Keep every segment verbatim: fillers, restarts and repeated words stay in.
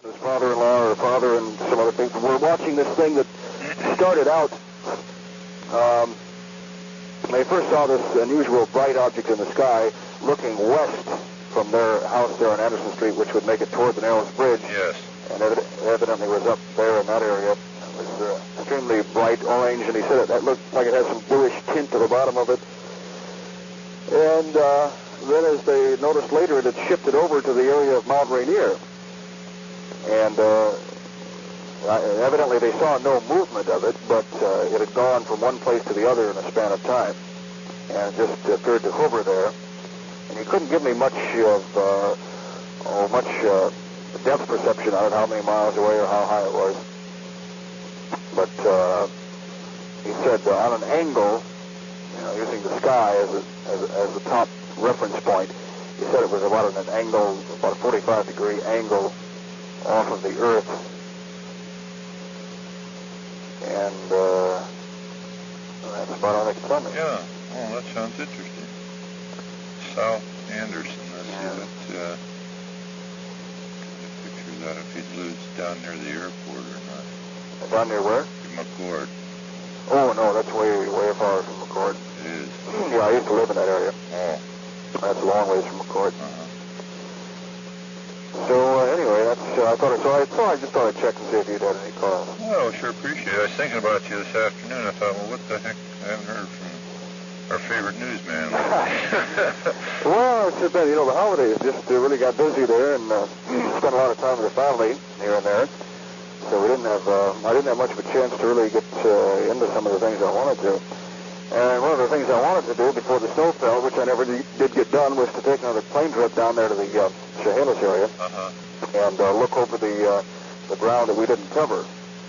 His father-in-law or father and some other people were watching this thing that started out. Um, they first saw this unusual bright object in the sky looking west from their house there on Anderson Street, which would make it toward the Narrows Bridge. Yes. And evid evidently was up there in that area. It was uh, extremely bright orange, and he said it, that looked like it had some bluish tint to the bottom of it. And uh, then as they noticed later, it had shifted over to the area of Mount Rainier. And uh, evidently they saw no movement of it, but uh, it had gone from one place to the other in a span of time. And it just appeared to hover there. And he couldn't give me much of, uh, oh, much uh, depth perception on it, how many miles away or how high it was. But uh, he said uh, on an angle, you know, using the sky as, a, as, a, as the top reference point, he said it was about an angle, about a forty-five degree angle off of the Earth. And uh, that's about all I can tell me. Yeah. Oh, that sounds interesting. South Anderson. Let's Yeah. see what uh, picture that if he lives down near the airport or not. Down near where? McCord. Oh, no, that's way, way far from McCord. It is. Yeah, I used to live in that area. Oh. That's a long ways from McCord. Uh-huh. So, uh, anyway, that's, uh, I thought, so I, so I just thought I'd check and see if you'd had any calls. Well, I sure appreciate it. I was thinking about you this afternoon. I thought, well, what the heck? I haven't heard from our favorite newsman. Well, it's just been, you know, the holidays just uh, really got busy there, and uh, spent a lot of time with the family here and there. So we didn't have, uh, I didn't have much of a chance to really get uh, into some of the things I wanted to. And one of the things I wanted to do before the snow fell, which I never did get done, was to take another plane trip down there to the uh, Chehalis area Uh-huh. and uh, look over the uh, the ground that we didn't cover.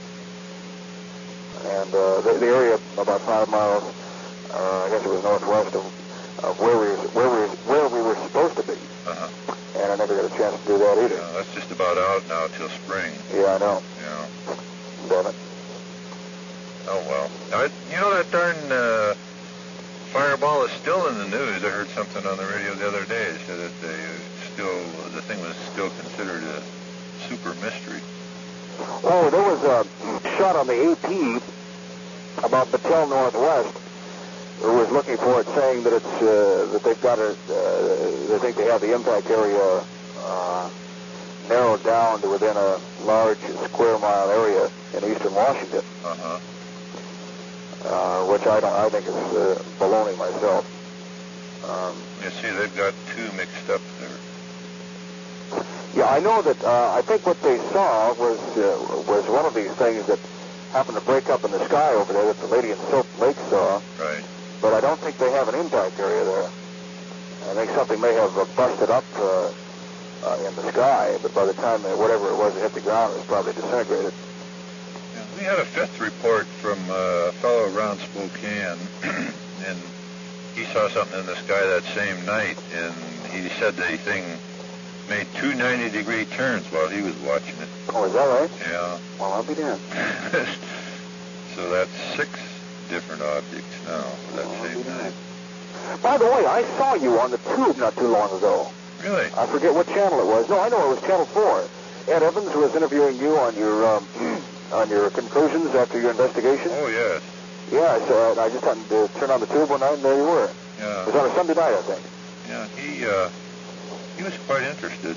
And uh, the, the area about five miles, uh, I guess it was northwest of, of where we where we where we were supposed to be. Uh-huh. And I never got a chance to do that either. Yeah, that's just about out now till spring. Yeah, I know. Yeah. Damn it. Oh, well. I, you know, that darn uh, fireball is still in the news. I heard something on the radio the other day. It said that they still, the thing was still considered a super mystery. Oh, there was a shot on the A P about Battelle Northwest, who was looking for it, saying that it's uh, that they've got it. Uh, they think they have the impact area uh, narrowed down to within a large square mile area in eastern Washington. Uh-huh. Uh, which I don't. I think is uh, baloney myself. Um, You see, they've got two mixed up there. yeah, I know that. Uh, I think what they saw was uh, was one of these things that happened to break up in the sky over there that the lady in Silk Lake saw. Right. But I don't think they have an impact area there. I think something may have uh, busted up uh, uh, in the sky, but by the time uh, whatever it was that hit the ground, it was probably disintegrated. Yeah, we had a fifth report from uh, a fellow around Spokane, and he saw something in the sky that same night, and he said the thing made two ninety-degree turns while he was watching it. Oh, is that right? Yeah. Well, I'll be damned. So that's six different objects now for that Well, I'll same be night. damned. By the way, I saw you on the tube not too long ago. Really? I forget what channel it was. No, I know it was Channel four. Ed Evans was interviewing you on your um, on your conclusions after your investigation. Oh, yes. Yeah, I saw it. I just happened to turn on the tube one night, and there you were. Yeah. It was on a Sunday night, I think. Yeah, he, uh, he was quite interested.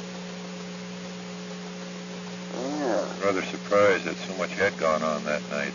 Yeah. Rather surprised that so much had gone on that night.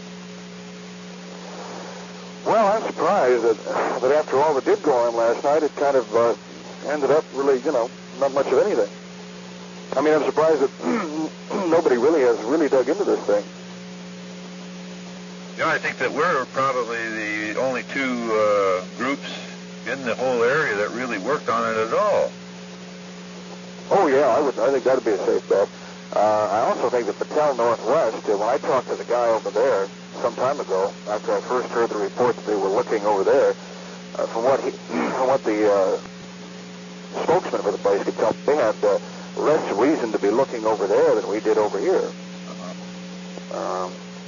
Well, I'm surprised that, that after all that did go on last night, it kind of uh, ended up really, you know, not much of anything. I mean, I'm surprised that nobody really has really dug into this thing. Yeah, I think that we're probably the only two uh, groups in the whole area that really worked on it at all. Oh, yeah, I would. I think that'd be a safe bet. Uh, I also think that Battelle Northwest, uh, when I talked to the guy over there some time ago, after I first heard the report that they were looking over there, uh, from what he, from what the uh, spokesman for the place could tell, they had uh, less reason to be looking over there than we did over here. Uh-huh. Um,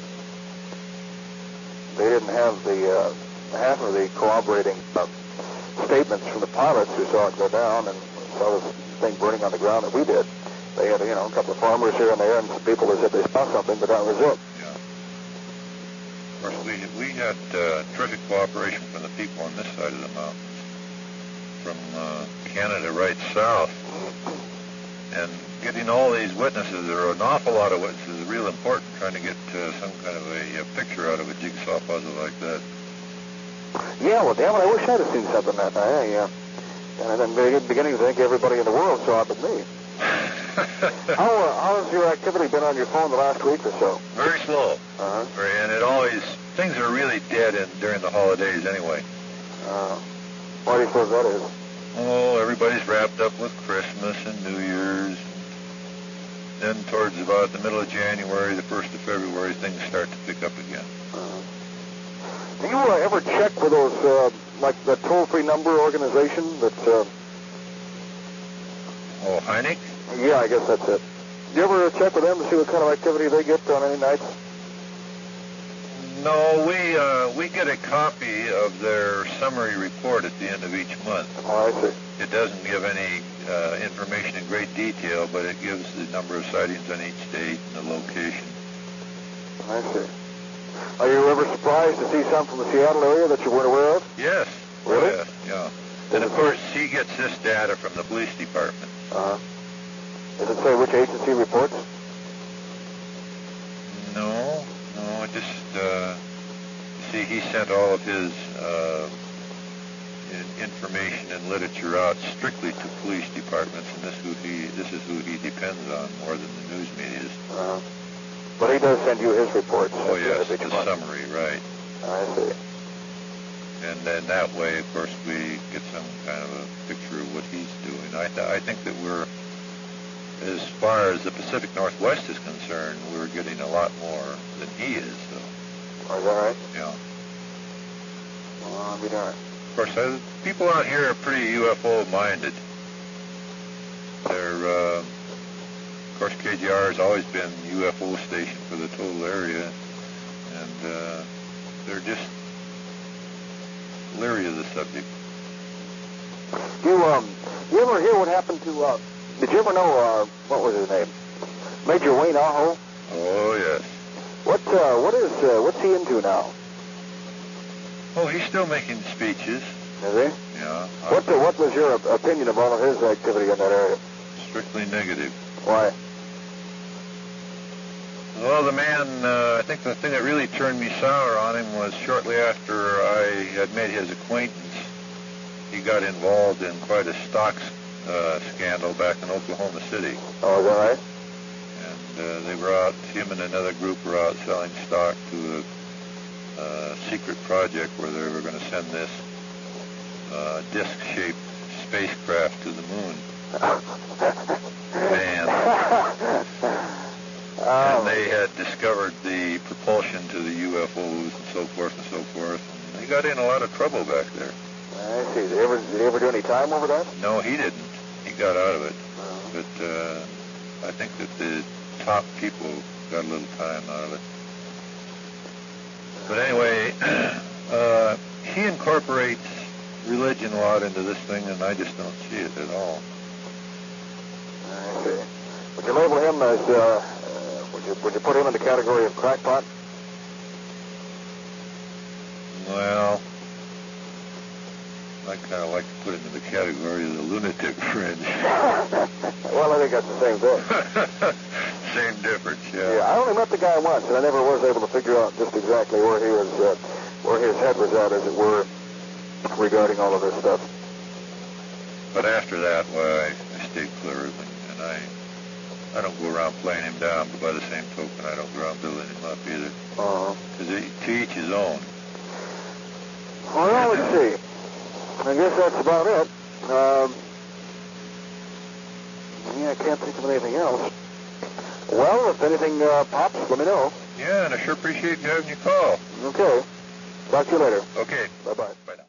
they didn't have the uh, half of the corroborating uh, statements from the pilots who saw it go down and saw this thing burning on the ground that we did. They had, you know, a couple of farmers here and there, and some people that said they saw something, but that was it. Yeah. Of course, we we had uh, terrific cooperation from the people on this side of the mountains, from uh, Canada right south, and getting all these witnesses. There are an awful lot of witnesses. Is real important trying to get uh, some kind of a, a picture out of a jigsaw puzzle like that. Yeah, well, damn it, I wish I'd have seen something that night. I, uh, and in the beginning, I think everybody in the world saw it but me. How uh, how's your activity been on your phone the last week or so? Very slow. Uh-huh. Very, and it always, things are really dead in, during the holidays anyway. Uh, why do you suppose that is? Oh, everybody's wrapped up with Christmas and New Year's. Then towards about the middle of January, the first of February, things start to pick up again. Uh-huh. Do you uh, ever check with those, uh, like the toll-free number organization that's... Uh, oh, Heineck? Yeah, I guess that's it. Do you ever check with them to see what kind of activity they get on any nights? No, we uh, we get a copy of their summary report at the end of each month. Oh, I see. It doesn't give any uh, information in great detail, but it gives the number of sightings on each state and the location. I see. Are you ever surprised to see some from the Seattle area that you weren't aware of? Yes. Really? Oh, yes, yeah. And of course, he gets this data from the police department. Uh-huh. Does it say which agency reports? No, no, it just, uh, see, he sent all of his uh, in- information and literature out strictly to police departments, and this, who he, this is who he depends on more than the news media. Uh-huh. But he does send you his reports. Oh, yes, the month. summary, right. I see. And then that way, of course, we get some kind of a picture of what he's doing. I, th- I think that we're, as far as the Pacific Northwest is concerned, we're getting a lot more than he is. So. Oh, is that right? Yeah. Well, I'll be darned. Of course, uh, people out here are pretty U F O-minded. They're, uh, of course, K G R has always been U F O station for the total area, and uh, they're just leery of the subject. You um, you ever hear what happened to? Uh, did you ever know? Uh, what was his name? Major Wayne Aho. Oh yes. What uh, what is uh, what's he into now? Oh, he's still making speeches. Is he? Yeah. What uh, what was your opinion of all of his activity in that area? Strictly negative. Why? Well, the man, uh, I think the thing that really turned me sour on him was shortly after I had made his acquaintance, he got involved in quite a stock uh, scandal back in Oklahoma City. Oh, is that right? And uh, they were out, him and another group were out selling stock to a uh, secret project where they were going to send this uh, disc-shaped spacecraft to the moon. Man. Oh. And they had discovered the propulsion to the U F Os and so forth and so forth. And he got in a lot of trouble back there. I see. Did he ever, did he ever do any time over that? No, he didn't. He got out of it. Oh. But uh, I think that the top people got a little time out of it. But anyway, uh, he incorporates religion a lot into this thing, and I just don't see it at all. I see. Would you label him as, uh, uh, would you, would you put him in the category of crackpot? Well, I kind of like to put him in the category of the lunatic fringe. Well, I think that's the same thing. Same difference, yeah. Yeah, I only met the guy once, and I never was able to figure out just exactly where he was, uh, where his head was at, as it were, regarding all of this stuff. But after that, well, I, I stayed clear of him, and I, I don't go around playing him down, but by the same token, I don't go around building him up either. Uh-huh. Because to each his own. Well, let's see. I guess that's about it. Um, yeah, I can't think of anything else. Well, if anything uh, pops, let me know. Yeah, and I sure appreciate you having your call. Okay. Talk to you later. Okay. Bye-bye. Bye now.